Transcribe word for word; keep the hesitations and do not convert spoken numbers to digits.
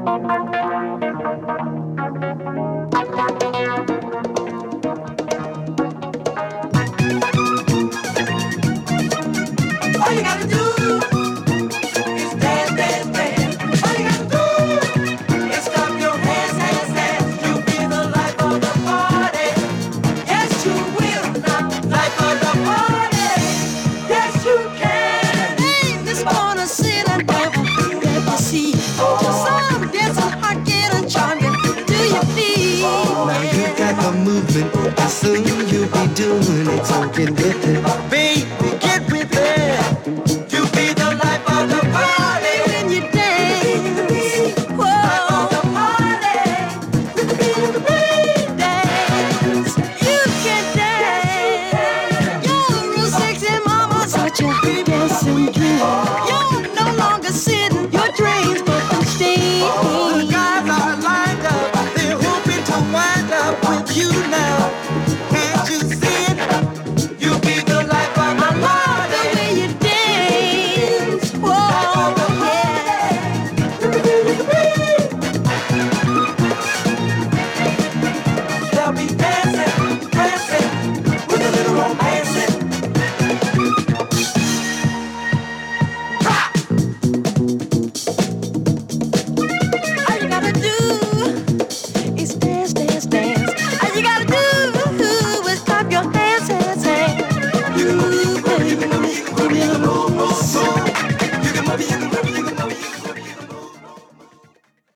All you gotta do is dance, dance, dance. All you gotta do is clap your hands, hands, hands. You'll be the life of the party. Yes, you will now. Life of the party. Yes, you can. Hey, this gonna sit and never, never see. Just some dancing heart getting charming to your feet. Now you got the movement, and soon you'll be doing it, so get with it, baby.